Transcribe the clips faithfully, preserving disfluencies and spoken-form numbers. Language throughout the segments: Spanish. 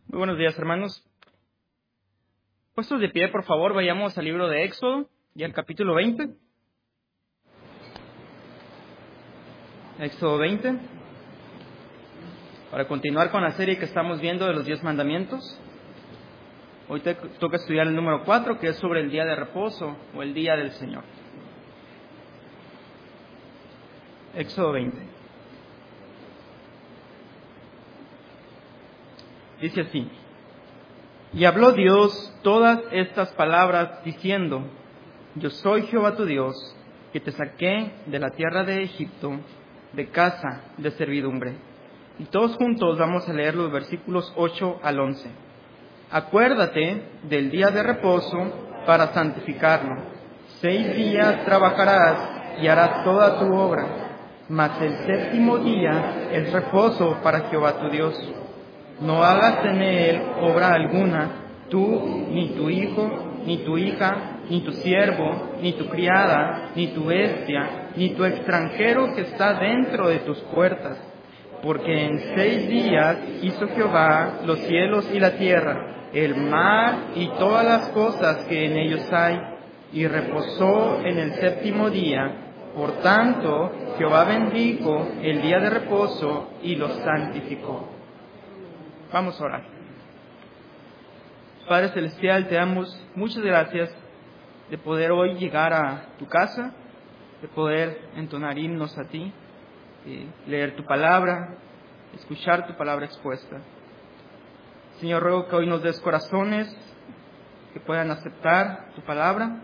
Muy buenos días, hermanos. Puestos de pie, por favor, vayamos al libro de Éxodo y al capítulo veinte. Éxodo veinte. Para continuar con la serie que estamos viendo de los diez mandamientos. Hoy te toca estudiar el número cuatro, que es sobre el día de reposo o el día del Señor. Éxodo veinte. Dice así: Y habló Dios todas estas palabras diciendo: Yo soy Jehová tu Dios, que te saqué de la tierra de Egipto, de casa de servidumbre. Y todos juntos vamos a leer los versículos ocho al once. Acuérdate del día de reposo para santificarlo. Seis días trabajarás y harás toda tu obra, mas el séptimo día es reposo para Jehová tu Dios. No hagas en él obra alguna, tú, ni tu hijo, ni tu hija, ni tu siervo, ni tu criada, ni tu bestia, ni tu extranjero que está dentro de tus puertas. Porque en seis días hizo Jehová los cielos y la tierra, el mar y todas las cosas que en ellos hay, y reposó en el séptimo día. Por tanto, Jehová bendijo el día de reposo y lo santificó. Vamos a orar. Padre Celestial, te damos muchas gracias de poder hoy llegar a tu casa, de poder entonar himnos a ti, de leer tu palabra, escuchar tu palabra expuesta. Señor, ruego que hoy nos des corazones que puedan aceptar tu palabra.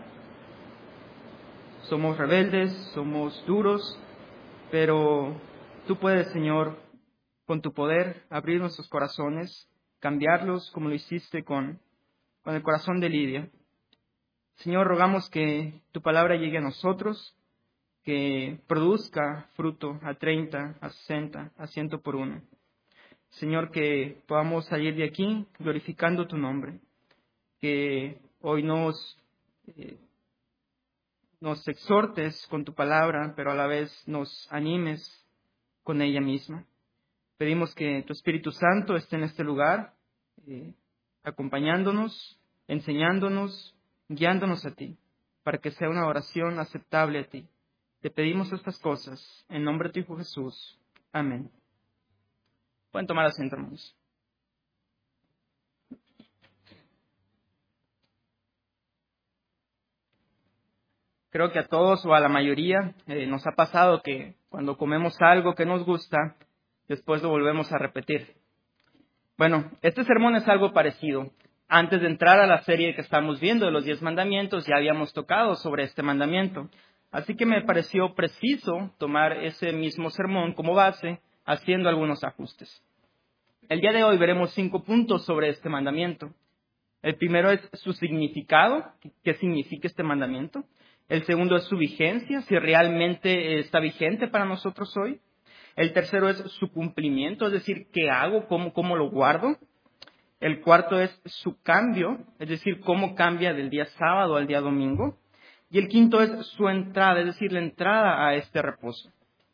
Somos rebeldes, somos duros, pero tú puedes, Señor, con tu poder, abrir nuestros corazones, cambiarlos como lo hiciste con, con el corazón de Lidia. Señor, rogamos que tu palabra llegue a nosotros, que produzca fruto a treinta, a sesenta, a ciento por uno. Señor, que podamos salir de aquí glorificando tu nombre, que hoy nos, eh, nos exhortes con tu palabra, pero a la vez nos animes con ella misma. Pedimos que tu Espíritu Santo esté en este lugar, eh, acompañándonos, enseñándonos, guiándonos a ti, para que sea una oración aceptable a ti. Te pedimos estas cosas en nombre de tu Hijo Jesús. Amén. Pueden tomar asiento, hermanos. Creo que a todos o a la mayoría eh, nos ha pasado que cuando comemos algo que nos gusta, después lo volvemos a repetir. Bueno, este sermón es algo parecido. Antes de entrar a la serie que estamos viendo de los diez mandamientos, ya habíamos tocado sobre este mandamiento. Así que me pareció preciso tomar ese mismo sermón como base, haciendo algunos ajustes. El día de hoy veremos cinco puntos sobre este mandamiento. El primero es su significado, qué significa este mandamiento. El segundo es su vigencia, si realmente está vigente para nosotros hoy. El tercero es su cumplimiento, es decir, ¿qué hago? ¿Cómo, cómo lo guardo? El cuarto es su cambio, es decir, cómo cambia del día sábado al día domingo. Y el quinto es su entrada, es decir, la entrada a este reposo.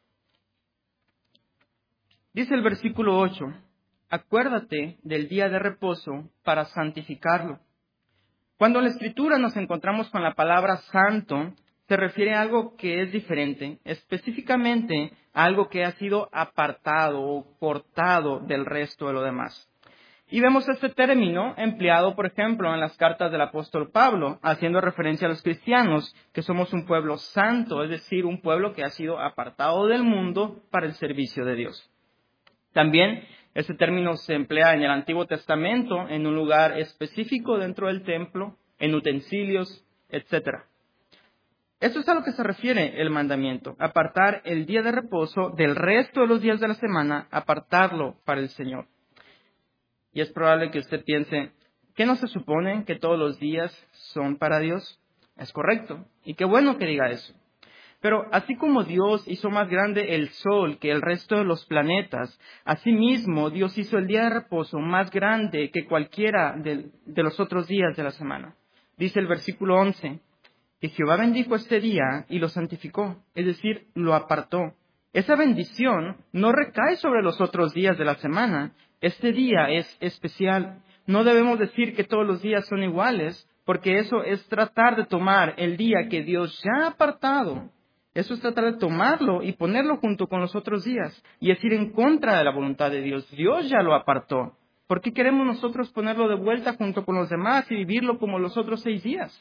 Dice el versículo ocho, acuérdate del día de reposo para santificarlo. Cuando en la Escritura nos encontramos con la palabra santo, se refiere a algo que es diferente, específicamente a algo que ha sido apartado o cortado del resto de lo demás. Y vemos este término empleado, por ejemplo, en las cartas del apóstol Pablo, haciendo referencia a los cristianos, que somos un pueblo santo, es decir, un pueblo que ha sido apartado del mundo para el servicio de Dios. También este término se emplea en el Antiguo Testamento, en un lugar específico dentro del templo, en utensilios, etcétera. Esto es a lo que se refiere el mandamiento, apartar el día de reposo del resto de los días de la semana, apartarlo para el Señor. Y es probable que usted piense, ¿qué no se supone que todos los días son para Dios? Es correcto, y qué bueno que diga eso. Pero así como Dios hizo más grande el sol que el resto de los planetas, asimismo Dios hizo el día de reposo más grande que cualquiera de, de los otros días de la semana. Dice el versículo once, que Jehová bendijo este día y lo santificó, es decir, lo apartó. Esa bendición no recae sobre los otros días de la semana, Este día es especial. No debemos decir que todos los días son iguales, porque eso es tratar de tomar el día que Dios ya ha apartado. Eso es tratar de tomarlo y ponerlo junto con los otros días. Y es ir en contra de la voluntad de Dios. Dios ya lo apartó. ¿Por qué queremos nosotros ponerlo de vuelta junto con los demás y vivirlo como los otros seis días?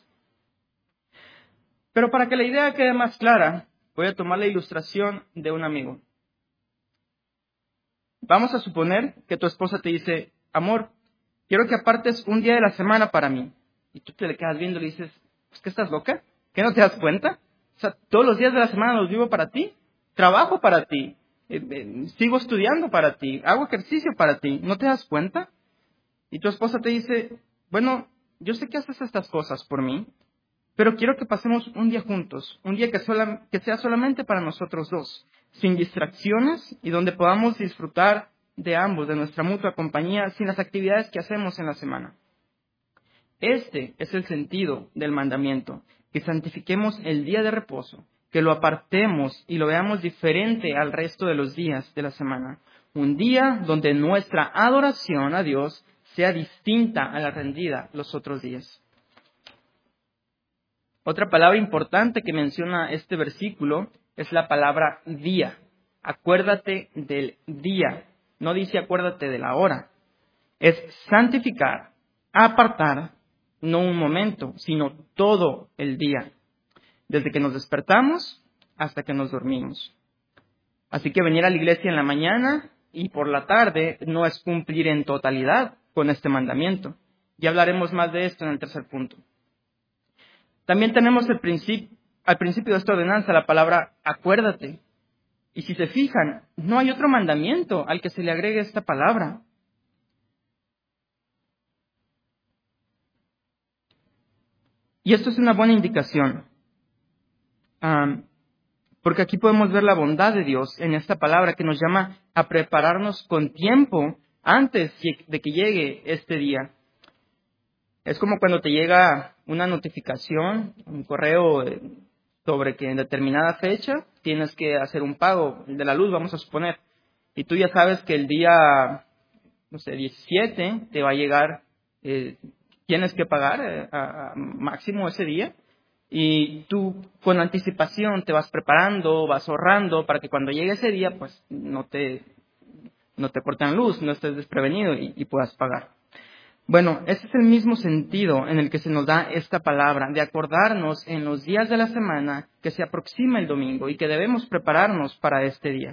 Pero para que la idea quede más clara, voy a tomar la ilustración de un amigo. Vamos a suponer que tu esposa te dice, amor, quiero que apartes un día de la semana para mí. Y tú te le quedas viendo y le dices, pues, ¿qué estás loca? ¿Qué no te das cuenta? O sea, todos los días de la semana los vivo para ti. Trabajo para ti. Eh, eh, sigo estudiando para ti. Hago ejercicio para ti. ¿No te das cuenta? Y tu esposa te dice, bueno, yo sé que haces estas cosas por mí, pero quiero que pasemos un día juntos. Un día que, sola, que sea solamente para nosotros dos. Sin distracciones y donde podamos disfrutar de ambos, de nuestra mutua compañía, sin las actividades que hacemos en la semana. Este es el sentido del mandamiento, que santifiquemos el día de reposo, que lo apartemos y lo veamos diferente al resto de los días de la semana. Un día donde nuestra adoración a Dios sea distinta a la rendida los otros días. Otra palabra importante que menciona este versículo es la palabra día. Acuérdate del día. No dice acuérdate de la hora. Es santificar, apartar, no un momento, sino todo el día. Desde que nos despertamos hasta que nos dormimos. Así que venir a la iglesia en la mañana y por la tarde no es cumplir en totalidad con este mandamiento. Ya hablaremos más de esto en el tercer punto. También tenemos el principio, al principio de esta ordenanza la palabra acuérdate. Y si se fijan, no hay otro mandamiento al que se le agregue esta palabra. Y esto es una buena indicación, um, porque aquí podemos ver la bondad de Dios en esta palabra que nos llama a prepararnos con tiempo antes de que llegue este día. Es como cuando te llega una notificación, un correo sobre que en determinada fecha tienes que hacer un pago de la luz, vamos a suponer, y tú ya sabes que el día, no sé, diecisiete te va a llegar, eh, tienes que pagar eh, a, a máximo ese día, y tú con anticipación te vas preparando, vas ahorrando para que cuando llegue ese día, pues no te, no te corten luz, no estés desprevenido y, y puedas pagar. Bueno, ese es el mismo sentido en el que se nos da esta palabra, de acordarnos en los días de la semana que se aproxima el domingo y que debemos prepararnos para este día.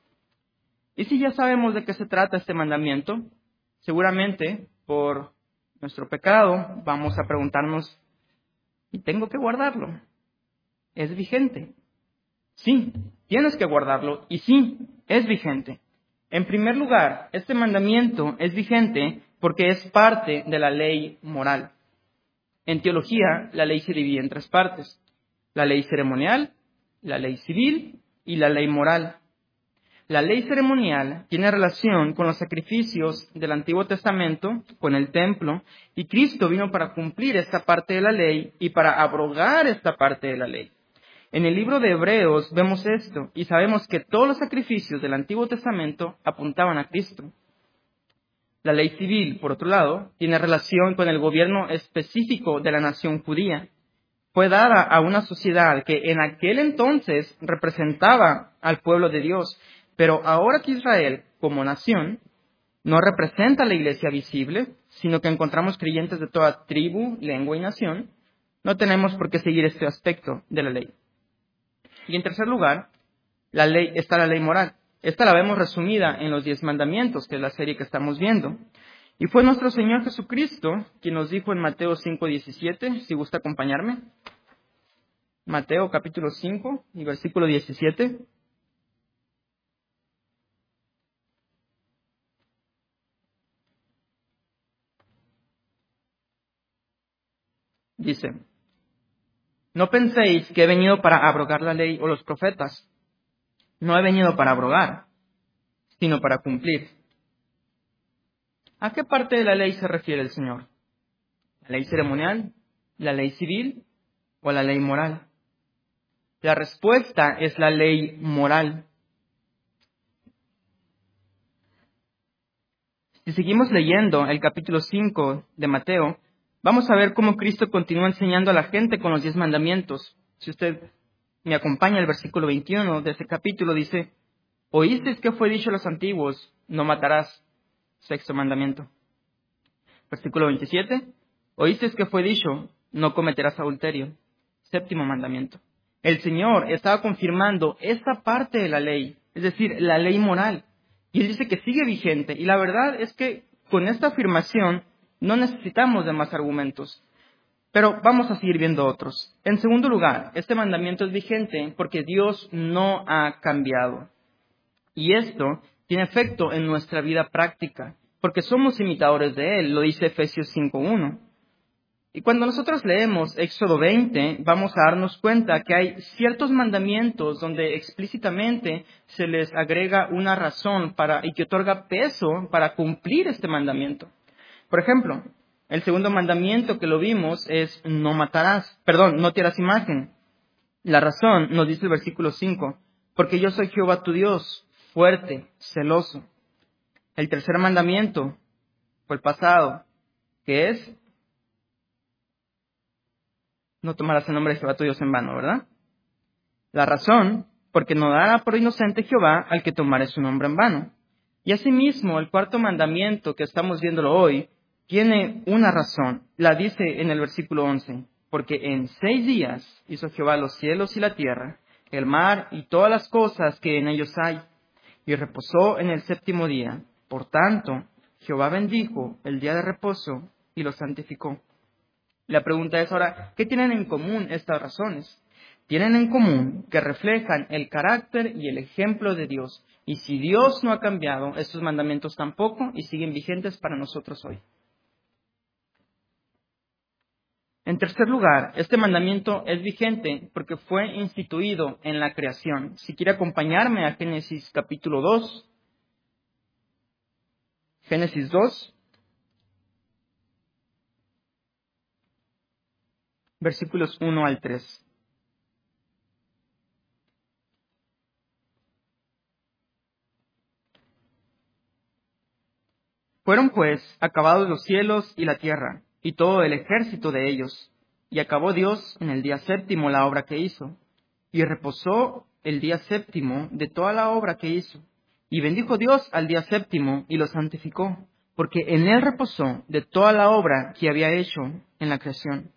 Y si ya sabemos de qué se trata este mandamiento, seguramente por nuestro pecado vamos a preguntarnos, ¿y tengo que guardarlo? ¿Es vigente? Sí, tienes que guardarlo y sí, es vigente. En primer lugar, este mandamiento es vigente porque es parte de la ley moral. En teología, la ley se divide en tres partes: la ley ceremonial, la ley civil y la ley moral. La ley ceremonial tiene relación con los sacrificios del Antiguo Testamento, con el templo, y Cristo vino para cumplir esta parte de la ley y para abrogar esta parte de la ley. En el libro de Hebreos vemos esto y sabemos que todos los sacrificios del Antiguo Testamento apuntaban a Cristo. La ley civil, por otro lado, tiene relación con el gobierno específico de la nación judía. Fue dada a una sociedad que en aquel entonces representaba al pueblo de Dios, pero ahora que Israel, como nación, no representa a la iglesia visible, sino que encontramos creyentes de toda tribu, lengua y nación, no tenemos por qué seguir este aspecto de la ley. Y en tercer lugar, la ley está la ley moral. Esta la vemos resumida en los diez mandamientos, que es la serie que estamos viendo. Y fue nuestro Señor Jesucristo quien nos dijo en Mateo cinco diecisiete, si gusta acompañarme. Mateo capítulo cinco y versículo diecisiete. Dice, no penséis que he venido para abrogar la ley o los profetas. No he venido para abrogar, sino para cumplir. ¿A qué parte de la ley se refiere el Señor? ¿La ley ceremonial, la ley civil o la ley moral? La respuesta es la ley moral. Si seguimos leyendo el capítulo cinco de Mateo, vamos a ver cómo Cristo continúa enseñando a la gente con los diez mandamientos. Si usted me acompaña, el versículo veintiuno de ese capítulo dice: «Oísteis que fue dicho a los antiguos, no matarás». Sexto mandamiento. Versículo veintisiete. «Oísteis que fue dicho, no cometerás adulterio». Séptimo mandamiento. El Señor estaba confirmando esta parte de la ley, es decir, la ley moral. Y Él dice que sigue vigente. Y la verdad es que con esta afirmación no necesitamos de más argumentos. Pero vamos a seguir viendo otros. En segundo lugar, este mandamiento es vigente porque Dios no ha cambiado. Y esto tiene efecto en nuestra vida práctica, porque somos imitadores de Él, lo dice Efesios cinco uno. Y cuando nosotros leemos Éxodo veinte, vamos a darnos cuenta que hay ciertos mandamientos donde explícitamente se les agrega una razón para, y que otorga peso para cumplir este mandamiento. Por ejemplo, el segundo mandamiento que lo vimos es no matarás, perdón, no te harás imagen. La razón nos dice el versículo cinco, porque yo soy Jehová tu Dios, fuerte, celoso. El tercer mandamiento fue el pasado, que es no tomarás el nombre de Jehová tu Dios en vano, ¿verdad? La razón, porque no dará por inocente Jehová al que tomare su nombre en vano. Y asimismo, el cuarto mandamiento que estamos viéndolo hoy, tiene una razón. La dice en el versículo once. Porque en seis días hizo Jehová los cielos y la tierra, el mar y todas las cosas que en ellos hay. Y reposó en el séptimo día. Por tanto, Jehová bendijo el día de reposo y lo santificó. La pregunta es ahora, ¿qué tienen en común estas razones? Tienen en común que reflejan el carácter y el ejemplo de Dios. Y si Dios no ha cambiado, estos mandamientos tampoco y siguen vigentes para nosotros hoy. En tercer lugar, este mandamiento es vigente porque fue instituido en la creación. Si quiere acompañarme a Génesis capítulo dos. Génesis dos. Versículos uno al tres. Fueron pues acabados los cielos y la tierra, y todo el ejército de ellos. Y acabó Dios en el día séptimo la obra que hizo. Y reposó el día séptimo de toda la obra que hizo. Y bendijo Dios al día séptimo y lo santificó, porque en él reposó de toda la obra que había hecho en la creación.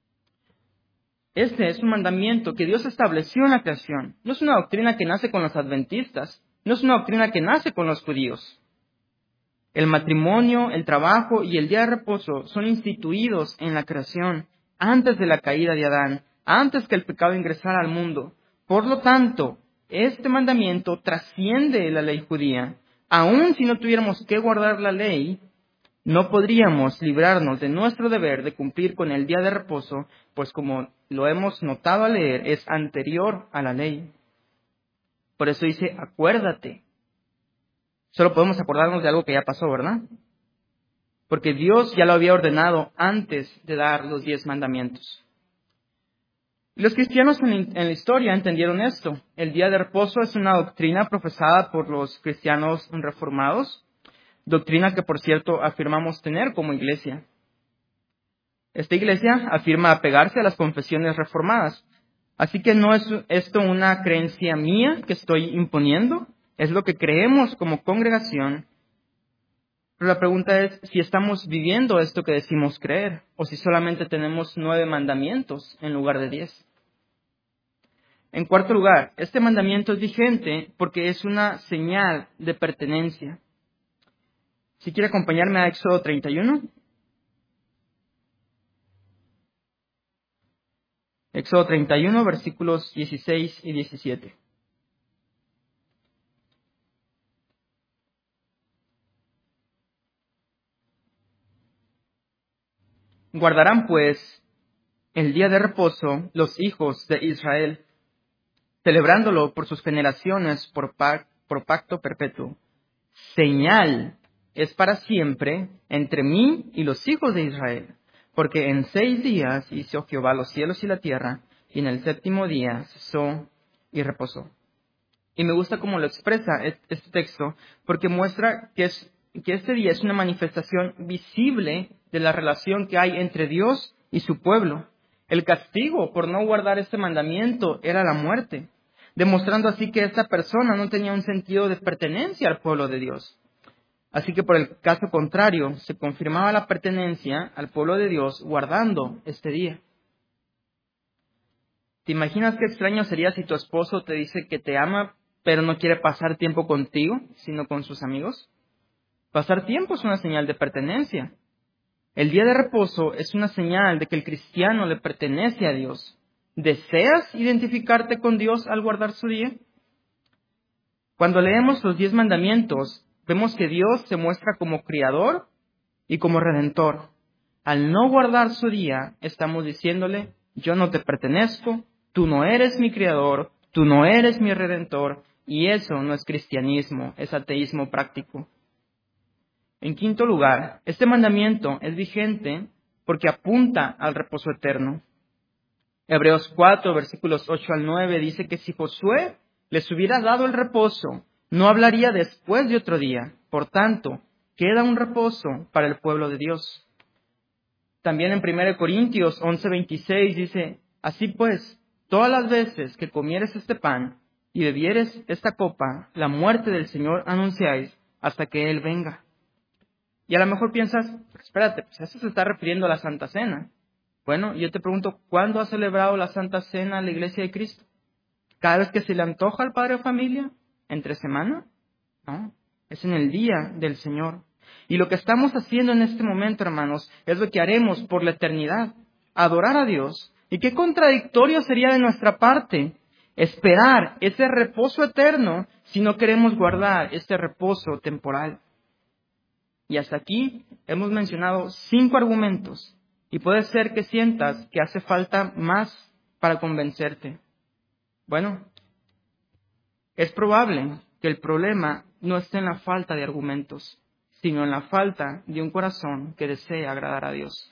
Este es un mandamiento que Dios estableció en la creación. No es una doctrina que nace con los adventistas. No es una doctrina que nace con los judíos. El matrimonio, el trabajo y el día de reposo son instituidos en la creación antes de la caída de Adán, antes que el pecado ingresara al mundo. Por lo tanto, este mandamiento trasciende la ley judía. Aun si no tuviéramos que guardar la ley, no podríamos librarnos de nuestro deber de cumplir con el día de reposo, pues como lo hemos notado al leer, es anterior a la ley. Por eso dice, acuérdate. Solo podemos acordarnos de algo que ya pasó, ¿verdad? Porque Dios ya lo había ordenado antes de dar los diez mandamientos. Y los cristianos en, en la historia entendieron esto. El día de reposo es una doctrina profesada por los cristianos reformados, doctrina que, por cierto, afirmamos tener como iglesia. Esta iglesia afirma apegarse a las confesiones reformadas. Así que no es esto una creencia mía que estoy imponiendo, es lo que creemos como congregación. Pero la pregunta es si estamos viviendo esto que decimos creer, o si solamente tenemos nueve mandamientos en lugar de diez. En cuarto lugar, este mandamiento es vigente porque es una señal de pertenencia. Si quiere acompañarme a Éxodo treinta y uno. Éxodo treinta y uno, versículos dieciséis y diecisiete. Guardarán, pues, el día de reposo los hijos de Israel, celebrándolo por sus generaciones por, pac- por pacto perpetuo. Señal es para siempre entre mí y los hijos de Israel, porque en seis días hizo Jehová los cielos y la tierra, y en el séptimo día cesó y reposó. Y me gusta cómo lo expresa este texto, porque muestra que es que este día es una manifestación visible de la relación que hay entre Dios y su pueblo. El castigo por no guardar este mandamiento era la muerte, demostrando así que esta persona no tenía un sentido de pertenencia al pueblo de Dios. Así que por el caso contrario, se confirmaba la pertenencia al pueblo de Dios guardando este día. ¿Te imaginas qué extraño sería si tu esposo te dice que te ama, pero no quiere pasar tiempo contigo, sino con sus amigos? Pasar tiempo es una señal de pertenencia. El día de reposo es una señal de que el cristiano le pertenece a Dios. ¿Deseas identificarte con Dios al guardar su día? Cuando leemos los diez mandamientos, vemos que Dios se muestra como Creador y como Redentor. Al no guardar su día, estamos diciéndole, yo no te pertenezco, tú no eres mi Creador, tú no eres mi Redentor, y eso no es cristianismo, es ateísmo práctico. En quinto lugar, este mandamiento es vigente porque apunta al reposo eterno. Hebreos cuatro, versículos ocho al nueve, dice que si Josué les hubiera dado el reposo, no hablaría después de otro día. Por tanto, queda un reposo para el pueblo de Dios. También en primera Corintios once, veintiséis dice, así pues, todas las veces que comieres este pan y bebieres esta copa, la muerte del Señor anunciáis hasta que Él venga. Y a lo mejor piensas, espérate, pues eso se está refiriendo a la Santa Cena. Bueno, yo te pregunto, ¿cuándo ha celebrado la Santa Cena la Iglesia de Cristo? ¿Cada vez que se le antoja al padre de familia? ¿Entre semana? No, es en el día del Señor. Y lo que estamos haciendo en este momento, hermanos, es lo que haremos por la eternidad. Adorar a Dios. ¿Y qué contradictorio sería de nuestra parte esperar ese reposo eterno si no queremos guardar este reposo temporal? Y hasta aquí hemos mencionado cinco argumentos. Y puede ser que sientas que hace falta más para convencerte. Bueno, es probable que el problema no esté en la falta de argumentos, sino en la falta de un corazón que desee agradar a Dios.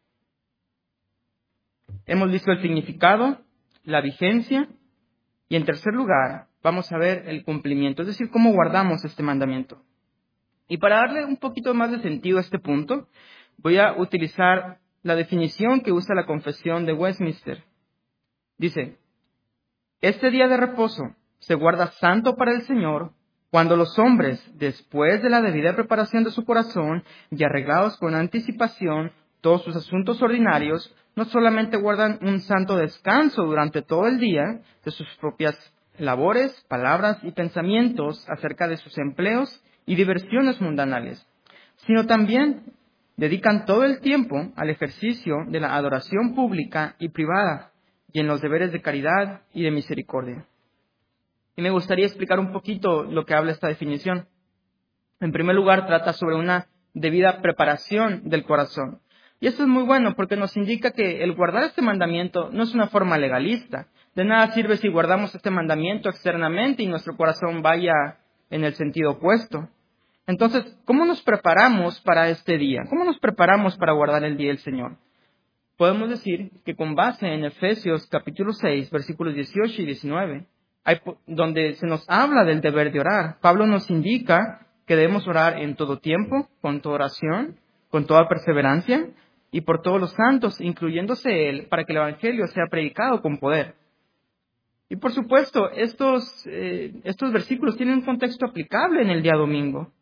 Hemos visto el significado, la vigencia, y en tercer lugar, vamos a ver el cumplimiento, es decir, cómo guardamos este mandamiento. Y para darle un poquito más de sentido a este punto, voy a utilizar la definición que usa la Confesión de Westminster. Dice, este día de reposo se guarda santo para el Señor cuando los hombres, después de la debida preparación de su corazón y arreglados con anticipación todos sus asuntos ordinarios, no solamente guardan un santo descanso durante todo el día de sus propias labores, palabras y pensamientos acerca de sus empleos y diversiones mundanales, sino también dedican todo el tiempo al ejercicio de la adoración pública y privada y en los deberes de caridad y de misericordia. Y me gustaría explicar un poquito lo que habla esta definición. En primer lugar, trata sobre una debida preparación del corazón. Y esto es muy bueno porque nos indica que el guardar este mandamiento no es una forma legalista. De nada sirve si guardamos este mandamiento externamente y nuestro corazón vaya en el sentido opuesto. Entonces, ¿cómo nos preparamos para este día? ¿Cómo nos preparamos para guardar el día del Señor? Podemos decir que con base en Efesios capítulo seis, versículos dieciocho y diecinueve, hay, donde se nos habla del deber de orar, Pablo nos indica que debemos orar en todo tiempo, con toda oración, con toda perseverancia y por todos los santos, incluyéndose él, para que el Evangelio sea predicado con poder. Y por supuesto, estos, eh, estos versículos tienen un contexto aplicable en el día domingo.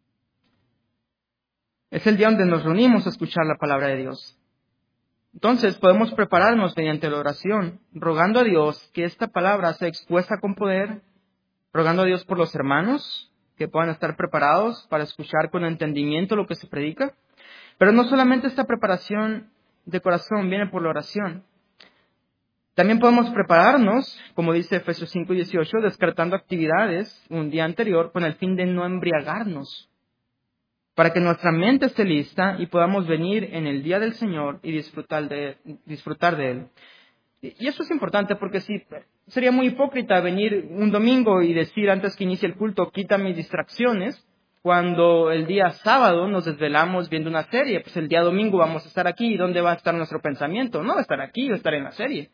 Es el día donde nos reunimos a escuchar la palabra de Dios. Entonces podemos prepararnos mediante la oración, rogando a Dios que esta palabra sea expuesta con poder, rogando a Dios por los hermanos, que puedan estar preparados para escuchar con entendimiento lo que se predica. Pero no solamente esta preparación de corazón viene por la oración. También podemos prepararnos, como dice Efesios cinco dieciocho, descartando actividades un día anterior con el fin de no embriagarnos, para que nuestra mente esté lista y podamos venir en el día del Señor y disfrutar de, disfrutar de Él. Y eso es importante porque sí, sería muy hipócrita venir un domingo y decir antes que inicie el culto, quita mis distracciones, cuando el día sábado nos desvelamos viendo una serie. Pues el día domingo vamos a estar aquí, ¿y dónde va a estar nuestro pensamiento? No va a estar aquí, va a estar en la serie.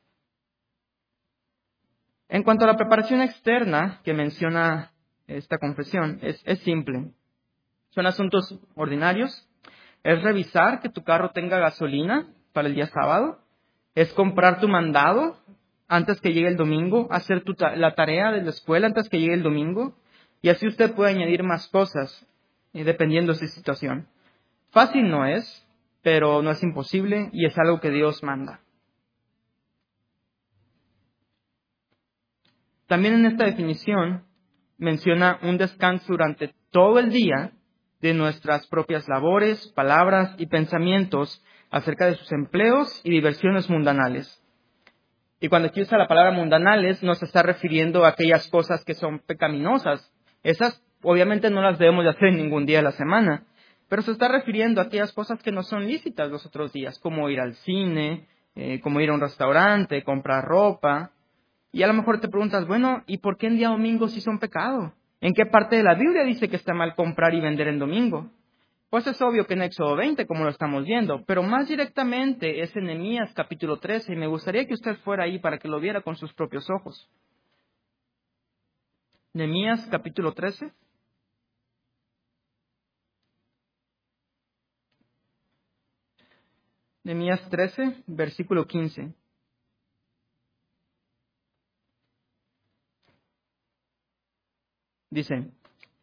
En cuanto a la preparación externa que menciona esta confesión, es, es simple. Son asuntos ordinarios. Es revisar que tu carro tenga gasolina para el día sábado. Es comprar tu mandado antes que llegue el domingo. Hacer tu ta- la tarea de la escuela antes que llegue el domingo. Y así usted puede añadir más cosas, eh, dependiendo de su situación. Fácil no es, pero no es imposible y es algo que Dios manda. También en esta definición menciona un descanso durante todo el día de nuestras propias labores, palabras y pensamientos acerca de sus empleos y diversiones mundanales. Y cuando aquí usa la palabra mundanales, no se está refiriendo a aquellas cosas que son pecaminosas. Esas obviamente no las debemos de hacer en ningún día de la semana, pero se está refiriendo a aquellas cosas que no son lícitas los otros días, como ir al cine, eh, como ir a un restaurante, comprar ropa. Y a lo mejor te preguntas, bueno, ¿y por qué en día domingo sí son pecado? ¿En qué parte de la Biblia dice que está mal comprar y vender en domingo? Pues es obvio que en Éxodo veinte, como lo estamos viendo, pero más directamente es en Nehemías capítulo trece, y me gustaría que usted fuera ahí para que lo viera con sus propios ojos. Nehemías capítulo trece. Nehemías trece, versículo quince. Dice,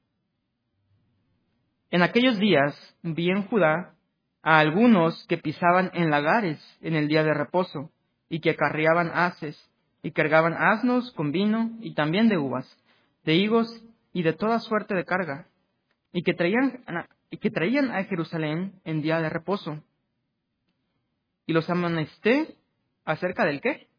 en aquellos días vi en Judá a algunos que pisaban en lagares en el día de reposo, y que acarreaban haces, y cargaban asnos con vino, y también de uvas, de higos, y de toda suerte de carga, y que traían, y que traían a Jerusalén en día de reposo. Y los amonesté acerca del qué?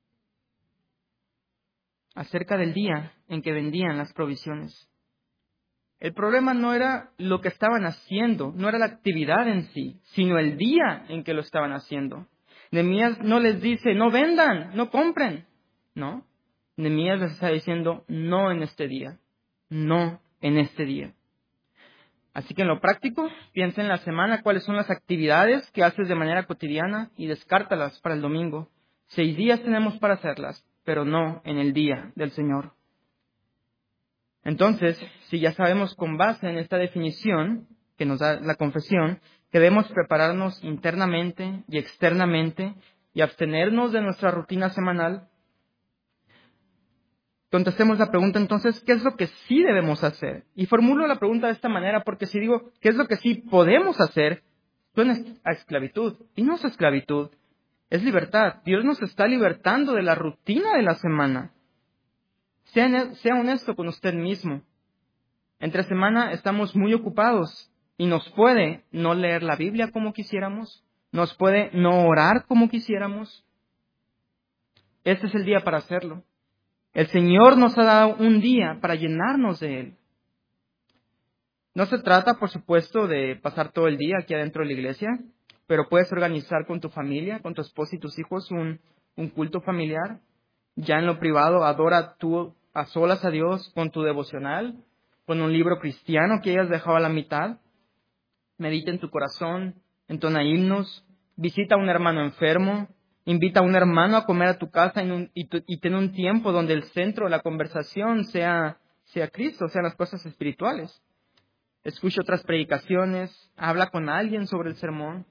Acerca del día en que vendían las provisiones. El problema no era lo que estaban haciendo, no era la actividad en sí, sino el día en que lo estaban haciendo. Nehemías no les dice, no vendan, no compren. No, Nehemías les está diciendo, no en este día, no en este día. Así que en lo práctico, piensa en la semana cuáles son las actividades que haces de manera cotidiana y descártalas para el domingo. Seis días tenemos para hacerlas, pero no en el día del Señor. Entonces, si ya sabemos con base en esta definición que nos da la confesión, que debemos prepararnos internamente y externamente y abstenernos de nuestra rutina semanal, contestemos la pregunta entonces, ¿qué es lo que sí debemos hacer? Y formulo la pregunta de esta manera porque si digo, ¿qué es lo que sí podemos hacer? Suena a esclavitud. Y no es esclavitud, es libertad. Dios nos está libertando de la rutina de la semana. Sea, sea honesto con usted mismo. Entre semana estamos muy ocupados y nos puede no leer la Biblia como quisiéramos, nos puede no orar como quisiéramos. Este es el día para hacerlo. El Señor nos ha dado un día para llenarnos de Él. No se trata, por supuesto, de pasar todo el día aquí adentro de la iglesia, pero puedes organizar con tu familia, con tu esposa y tus hijos un, un culto familiar. Ya en lo privado, adora tú a solas a Dios con tu devocional, con un libro cristiano que hayas dejado a la mitad. Medita en tu corazón, entona himnos, visita a un hermano enfermo, invita a un hermano a comer a tu casa en un, y, tu, y ten un tiempo donde el centro de la conversación sea, sea Cristo, sean las cosas espirituales. Escucha otras predicaciones, habla con alguien sobre el sermón.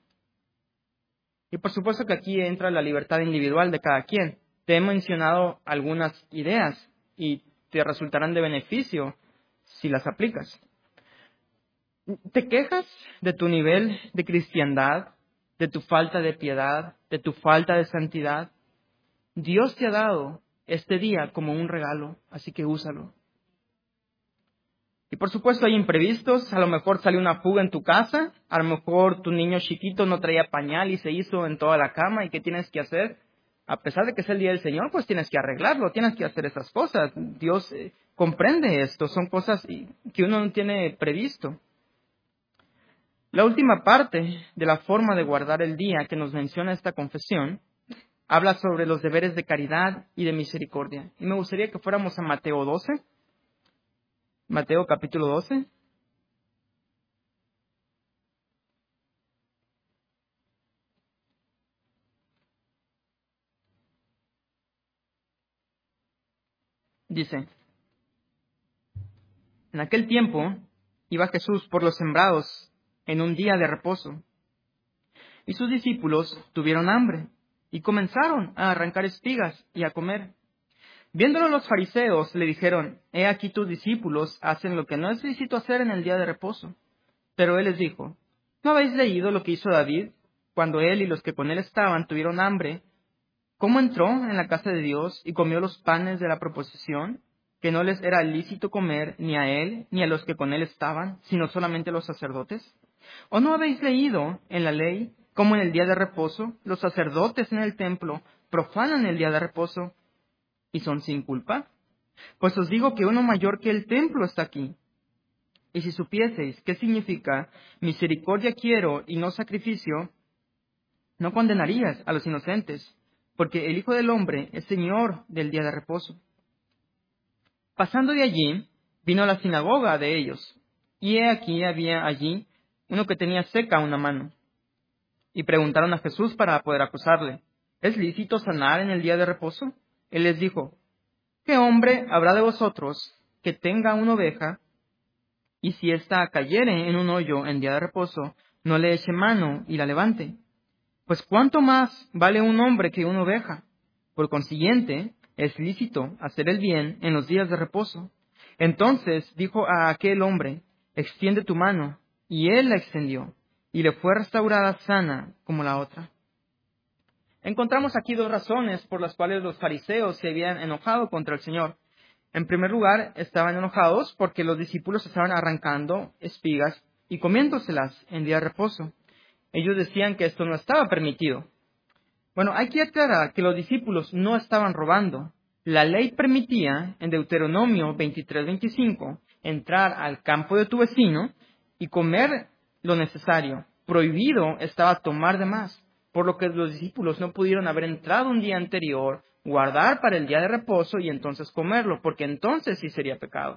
Y por supuesto que aquí entra la libertad individual de cada quien. Te he mencionado algunas ideas y te resultarán de beneficio si las aplicas. ¿Te quejas de tu nivel de cristiandad, de tu falta de piedad, de tu falta de santidad? Dios te ha dado este día como un regalo, así que úsalo. Y por supuesto hay imprevistos, a lo mejor salió una fuga en tu casa, a lo mejor tu niño chiquito no traía pañal y se hizo en toda la cama, ¿y qué tienes que hacer? A pesar de que es el día del Señor, pues tienes que arreglarlo, tienes que hacer esas cosas. Dios eh, comprende esto, son cosas que uno no tiene previsto. La última parte de la forma de guardar el día que nos menciona esta confesión habla sobre los deberes de caridad y de misericordia. Y me gustaría que fuéramos a Mateo doce. Mateo capítulo doce. Dice, en aquel tiempo iba Jesús por los sembrados en un día de reposo. Y sus discípulos tuvieron hambre y comenzaron a arrancar espigas y a comer. Viéndolo los fariseos, le dijeron: He aquí tus discípulos hacen lo que no es lícito hacer en el día de reposo. Pero él les dijo: ¿No habéis leído lo que hizo David, cuando él y los que con él estaban tuvieron hambre? ¿Cómo entró en la casa de Dios y comió los panes de la proposición, que no les era lícito comer ni a él ni a los que con él estaban, sino solamente a los sacerdotes? ¿O no habéis leído en la ley cómo en el día de reposo los sacerdotes en el templo profanan el día de reposo y son sin culpa? Pues os digo que uno mayor que el templo está aquí. Y si supieseis qué significa misericordia quiero y no sacrificio, no condenarías a los inocentes, porque el Hijo del Hombre es Señor del día de reposo. Pasando de allí, vino a la sinagoga de ellos, y he aquí había allí uno que tenía seca una mano. Y preguntaron a Jesús para poder acusarle: ¿Es lícito sanar en el día de reposo? Él les dijo: ¿Qué hombre habrá de vosotros que tenga una oveja, y si ésta cayere en un hoyo en día de reposo, no le eche mano y la levante? Pues cuánto más vale un hombre que una oveja. Por consiguiente, es lícito hacer el bien en los días de reposo. Entonces dijo a aquel hombre: extiende tu mano. Y él la extendió, y le fue restaurada sana como la otra. Encontramos aquí dos razones por las cuales los fariseos se habían enojado contra el Señor. En primer lugar, estaban enojados porque los discípulos estaban arrancando espigas y comiéndoselas en día de reposo. Ellos decían que esto no estaba permitido. Bueno, hay que aclarar que los discípulos no estaban robando. La ley permitía, en Deuteronomio veintitrés veinticinco, entrar al campo de tu vecino y comer lo necesario. Prohibido estaba tomar de más, por lo que los discípulos no pudieron haber entrado un día anterior, guardar para el día de reposo y entonces comerlo, porque entonces sí sería pecado.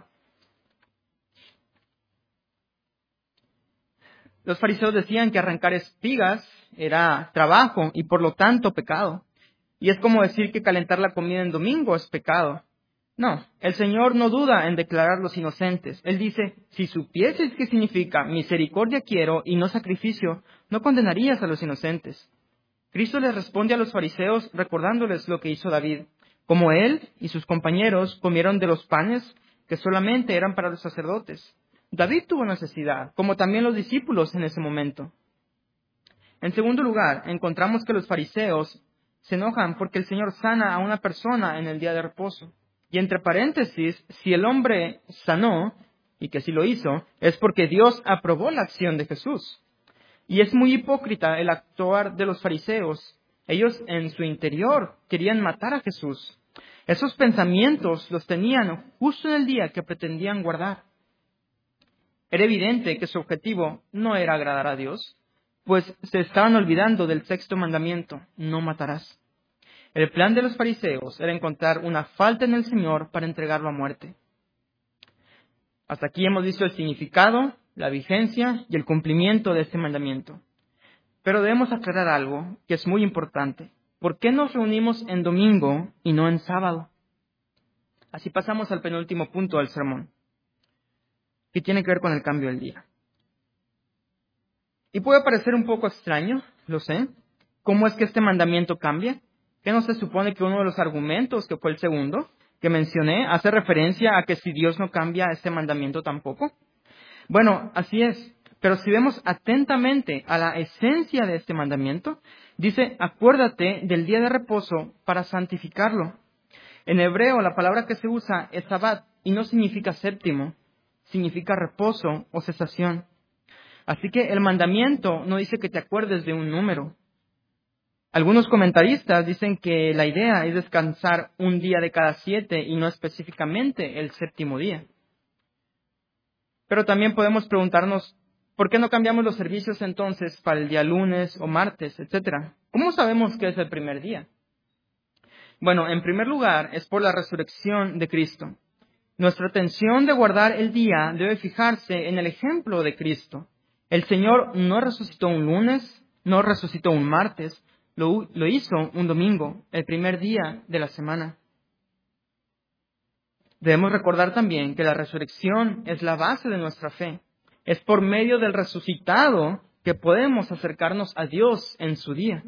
Los fariseos decían que arrancar espigas era trabajo y por lo tanto pecado. Y es como decir que calentar la comida en domingo es pecado. No, el Señor no duda en declararlos inocentes. Él dice: si supieses qué significa misericordia quiero y no sacrificio, no condenarías a los inocentes. Cristo les responde a los fariseos recordándoles lo que hizo David, como él y sus compañeros comieron de los panes que solamente eran para los sacerdotes. David tuvo necesidad, como también los discípulos en ese momento. En segundo lugar, encontramos que los fariseos se enojan porque el Señor sana a una persona en el día de reposo. Y entre paréntesis, si el hombre sanó, y que sí lo hizo, es porque Dios aprobó la acción de Jesús. Y es muy hipócrita el actuar de los fariseos. Ellos en su interior querían matar a Jesús. Esos pensamientos los tenían justo en el día que pretendían guardar. Era evidente que su objetivo no era agradar a Dios, pues se estaban olvidando del sexto mandamiento: no matarás. El plan de los fariseos era encontrar una falta en el Señor para entregarlo a muerte. Hasta aquí hemos visto el significado, la vigencia y el cumplimiento de este mandamiento. Pero debemos aclarar algo que es muy importante. ¿Por qué nos reunimos en domingo y no en sábado? Así pasamos al penúltimo punto del sermón, que tiene que ver con el cambio del día. Y puede parecer un poco extraño, lo sé. ¿Cómo es que este mandamiento cambia? ¿Qué no se supone que uno de los argumentos, que fue el segundo, que mencioné, hace referencia a que si Dios no cambia este mandamiento tampoco? Bueno, así es. Pero si vemos atentamente a la esencia de este mandamiento, dice: acuérdate del día de reposo para santificarlo. En hebreo la palabra que se usa es Sabbat y no significa séptimo, significa reposo o cesación. Así que el mandamiento no dice que te acuerdes de un número. Algunos comentaristas dicen que la idea es descansar un día de cada siete y no específicamente el séptimo día. Pero también podemos preguntarnos, ¿por qué no cambiamos los servicios entonces para el día lunes o martes, etcétera? ¿Cómo sabemos que es el primer día? Bueno, en primer lugar, es por la resurrección de Cristo. Nuestra atención de guardar el día debe fijarse en el ejemplo de Cristo. El Señor no resucitó un lunes, no resucitó un martes, lo, lo hizo un domingo, el primer día de la semana. Debemos recordar también que la resurrección es la base de nuestra fe. Es por medio del resucitado que podemos acercarnos a Dios en su día.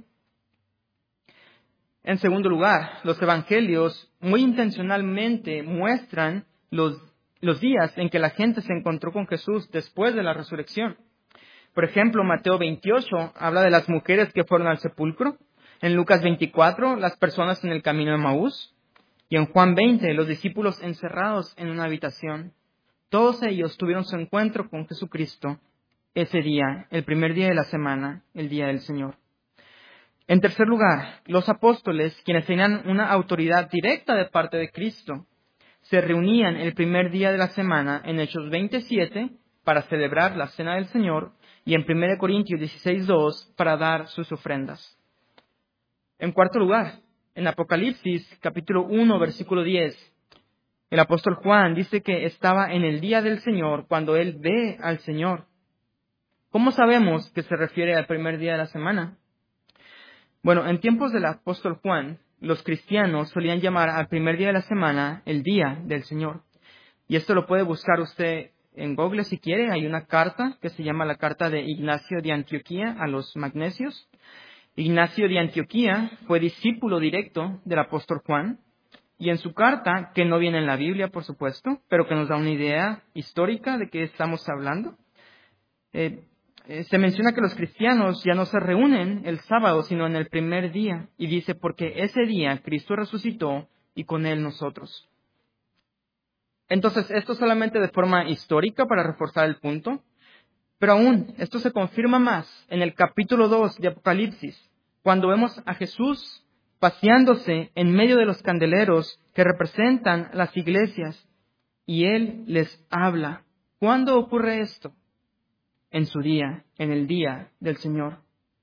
En segundo lugar, los evangelios muy intencionalmente muestran los, los días en que la gente se encontró con Jesús después de la resurrección. Por ejemplo, Mateo veintiocho habla de las mujeres que fueron al sepulcro. En Lucas veinticuatro, las personas en el camino de Maús. Y en Juan veinte, los discípulos encerrados en una habitación. Todos ellos tuvieron su encuentro con Jesucristo ese día, el primer día de la semana, el día del Señor. En tercer lugar, los apóstoles, quienes tenían una autoridad directa de parte de Cristo, se reunían el primer día de la semana en Hechos veintisiete para celebrar la Cena del Señor y en primera Corintios dieciséis dos para dar sus ofrendas. En cuarto lugar, en Apocalipsis capítulo uno, versículo diez, el apóstol Juan dice que estaba en el día del Señor cuando él ve al Señor. ¿Cómo sabemos que se refiere al primer día de la semana? Bueno, en tiempos del apóstol Juan, los cristianos solían llamar al primer día de la semana el día del Señor. Y esto lo puede buscar usted en Google si quiere. Hay una carta que se llama la carta de Ignacio de Antioquía a los magnesios. Ignacio de Antioquía fue discípulo directo del apóstol Juan. Y en su carta, que no viene en la Biblia, por supuesto, pero que nos da una idea histórica de qué estamos hablando, eh, eh, se menciona que los cristianos ya no se reúnen el sábado, sino en el primer día. Y dice, porque ese día Cristo resucitó y con él nosotros. Entonces, esto solamente de forma histórica para reforzar el punto, pero aún esto se confirma más en el capítulo dos de Apocalipsis, cuando vemos a Jesús paseándose en medio de los candeleros que representan las iglesias, y Él les habla. ¿Cuándo ocurre esto? En su día, en el día del Señor.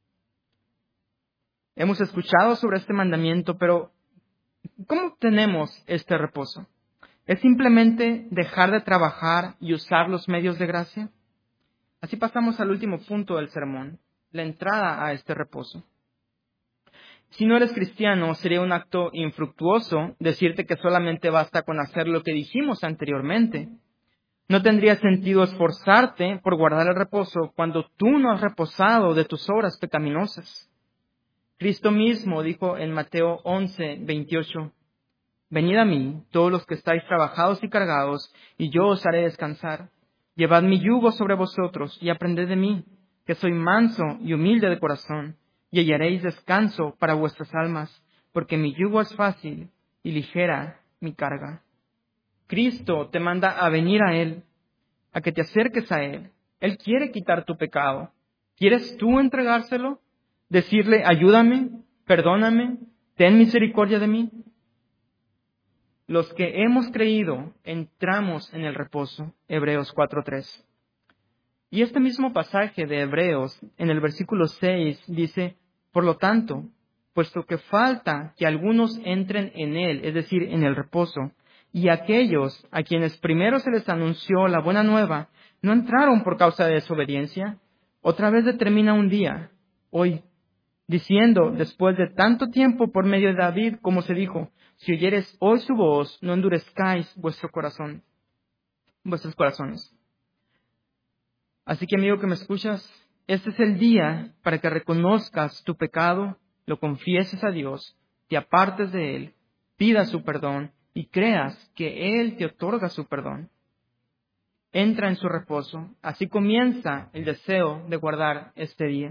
Hemos escuchado sobre este mandamiento, pero ¿cómo obtenemos este reposo? ¿Es simplemente dejar de trabajar y usar los medios de gracia? Así pasamos al último punto del sermón, la entrada a este reposo. Si no eres cristiano, sería un acto infructuoso decirte que solamente basta con hacer lo que dijimos anteriormente. No tendría sentido esforzarte por guardar el reposo cuando tú no has reposado de tus obras pecaminosas. Cristo mismo dijo en Mateo once, veintiocho, «Venid a mí, todos los que estáis trabajados y cargados, y yo os haré descansar. Llevad mi yugo sobre vosotros y aprended de mí, que soy manso y humilde de corazón, y hallaréis descanso para vuestras almas, porque mi yugo es fácil y ligera mi carga». Cristo te manda a venir a Él, a que te acerques a Él. Él quiere quitar tu pecado. ¿Quieres tú entregárselo? Decirle, ayúdame, perdóname, ten misericordia de mí. Los que hemos creído entramos en el reposo. Hebreos cuatro tres. Y este mismo pasaje de Hebreos, en el versículo seis, dice, por lo tanto, puesto que falta que algunos entren en él, es decir, en el reposo, y aquellos a quienes primero se les anunció la buena nueva no entraron por causa de desobediencia, otra vez determina un día, hoy, diciendo, después de tanto tiempo por medio de David, como se dijo, si oyeres hoy su voz, no endurezcáis vuestro corazón, vuestros corazones. Así que, amigo que me escuchas, este es el día para que reconozcas tu pecado, lo confieses a Dios, te apartes de Él, pidas su perdón y creas que Él te otorga su perdón. Entra en su reposo. Así comienza el deseo de guardar este día.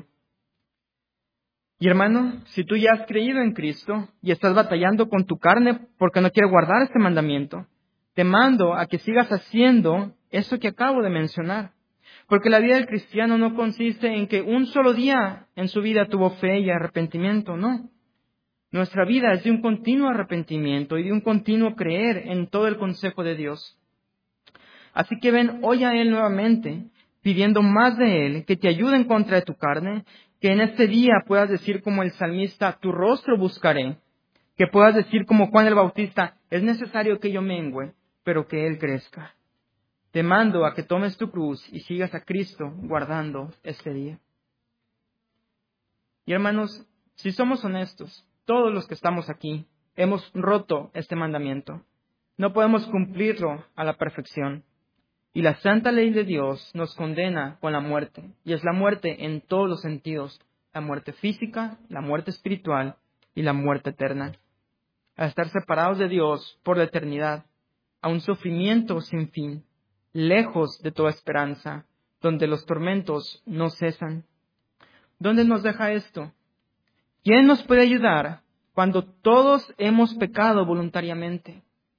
Y hermano, si tú ya has creído en Cristo y estás batallando con tu carne porque no quieres guardar este mandamiento, te mando a que sigas haciendo eso que acabo de mencionar. Porque la vida del cristiano no consiste en que un solo día en su vida tuvo fe y arrepentimiento, no. Nuestra vida es de un continuo arrepentimiento y de un continuo creer en todo el consejo de Dios. Así que ven hoy a Él nuevamente, pidiendo más de Él, que te ayude en contra de tu carne, que en este día puedas decir como el salmista, tu rostro buscaré, que puedas decir como Juan el Bautista, es necesario que yo mengüe, pero que Él crezca. Te mando a que tomes tu cruz y sigas a Cristo guardando este día. Y hermanos, si somos honestos, todos los que estamos aquí hemos roto este mandamiento. No podemos cumplirlo a la perfección. Y la santa ley de Dios nos condena con la muerte, y es la muerte en todos los sentidos, la muerte física, la muerte espiritual y la muerte eterna. A estar separados de Dios por la eternidad, a un sufrimiento sin fin, lejos de toda esperanza, donde los tormentos no cesan. ¿Dónde nos deja esto? ¿Quién nos puede ayudar cuando todos hemos pecado voluntariamente?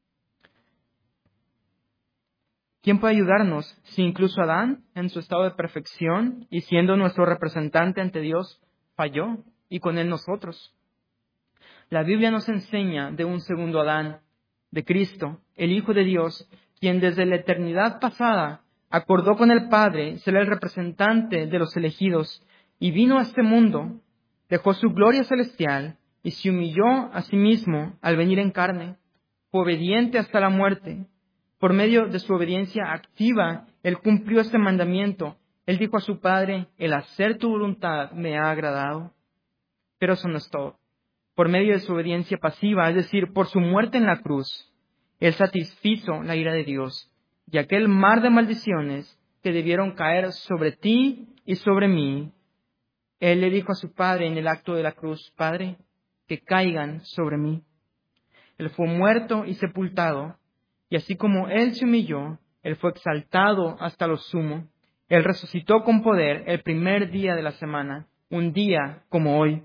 ¿Quién puede ayudarnos si incluso Adán, en su estado de perfección y siendo nuestro representante ante Dios, falló y con él nosotros? La Biblia nos enseña de un segundo Adán, de Cristo, el Hijo de Dios, quien desde la eternidad pasada acordó con el Padre ser el representante de los elegidos y vino a este mundo, dejó su gloria celestial y se humilló a sí mismo al venir en carne, fue obediente hasta la muerte. Por medio de su obediencia activa, Él cumplió este mandamiento. Él dijo a su Padre, el hacer tu voluntad me ha agradado. Pero eso no es todo. Por medio de su obediencia pasiva, es decir, por su muerte en la cruz, Él satisfizo la ira de Dios y aquel mar de maldiciones que debieron caer sobre ti y sobre mí. Él le dijo a su Padre en el acto de la cruz, Padre, que caigan sobre mí. Él fue muerto y sepultado. Y así como Él se humilló, Él fue exaltado hasta lo sumo. Él resucitó con poder el primer día de la semana, un día como hoy.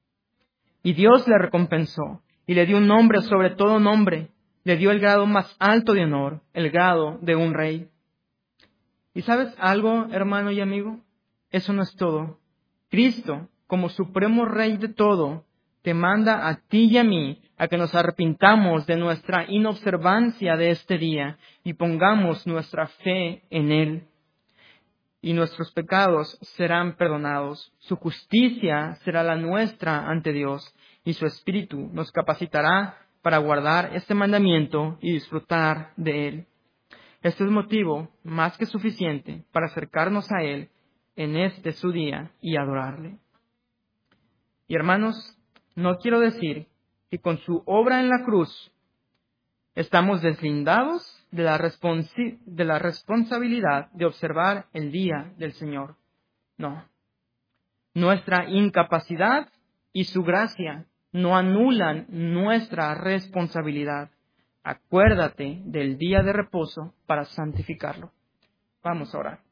Y Dios le recompensó y le dio un nombre sobre todo nombre. Le dio el grado más alto de honor, el grado de un rey. ¿Y sabes algo, hermano y amigo? Eso no es todo. Cristo, como supremo rey de todo, te manda a ti y a mí a que nos arrepintamos de nuestra inobservancia de este día y pongamos nuestra fe en Él. Y nuestros pecados serán perdonados. Su justicia será la nuestra ante Dios y su Espíritu nos capacitará para guardar este mandamiento y disfrutar de Él. Este es motivo más que suficiente para acercarnos a Él en este su día y adorarle. Y hermanos, no quiero decir que con su obra en la cruz estamos deslindados de la, responsi- de la responsabilidad de observar el día del Señor. No. Nuestra incapacidad y su gracia no anulan nuestra responsabilidad. Acuérdate del día de reposo para santificarlo. Vamos a orar.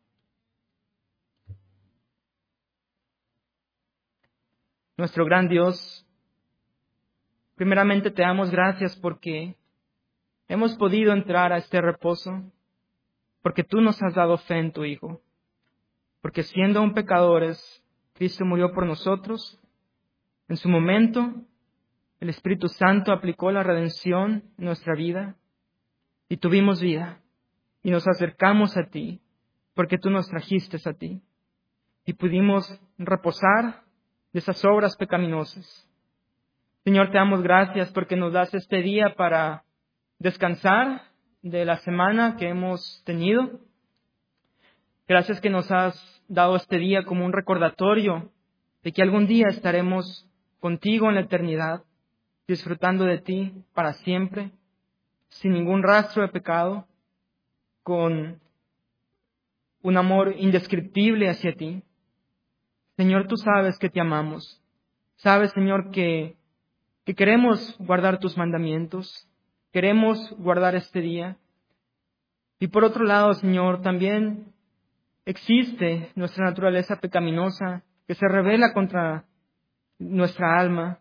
Nuestro gran Dios, primeramente te damos gracias porque hemos podido entrar a este reposo, porque tú nos has dado fe en tu Hijo, porque siendo aún pecadores, Cristo murió por nosotros. En su momento, el Espíritu Santo aplicó la redención en nuestra vida y tuvimos vida y nos acercamos a ti, porque tú nos trajiste a ti y pudimos reposar de esas obras pecaminosas. Señor, te damos gracias porque nos das este día para descansar de la semana que hemos tenido. Gracias que nos has dado este día como un recordatorio de que algún día estaremos contigo en la eternidad, disfrutando de ti para siempre, sin ningún rastro de pecado, con un amor indescriptible hacia ti. Señor, tú sabes que te amamos. Sabes, Señor, que, que queremos guardar tus mandamientos. Queremos guardar este día. Y por otro lado, Señor, también existe nuestra naturaleza pecaminosa que se revela contra nuestra alma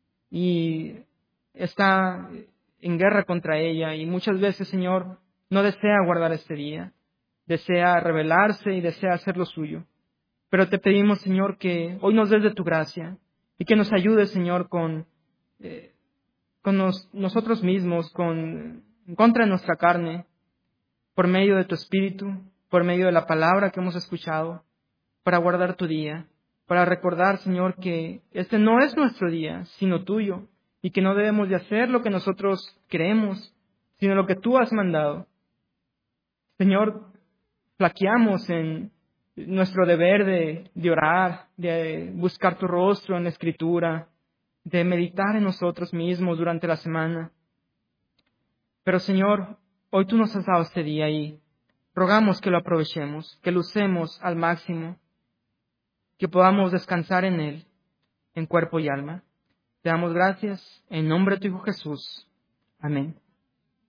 y está en guerra contra ella. Y muchas veces, Señor, no desea guardar este día. Desea rebelarse y desea hacer lo suyo. Pero te pedimos, Señor, que hoy nos des de tu gracia y que nos ayudes, Señor, con... Eh, con nos, nosotros mismos, con, en contra de nuestra carne, por medio de tu Espíritu, por medio de la palabra que hemos escuchado, para guardar tu día, para recordar, Señor, que este no es nuestro día, sino tuyo, y que no debemos de hacer lo que nosotros queremos, sino lo que tú has mandado. Señor, flaqueamos en nuestro deber de, de orar, de buscar tu rostro en la Escritura, de meditar en nosotros mismos durante la semana. Pero Señor, hoy tú nos has dado este día y Rogamos que lo aprovechemos, que lo usemos al máximo, que podamos descansar en Él, en cuerpo y alma. Te damos gracias en nombre de tu Hijo Jesús. Amén.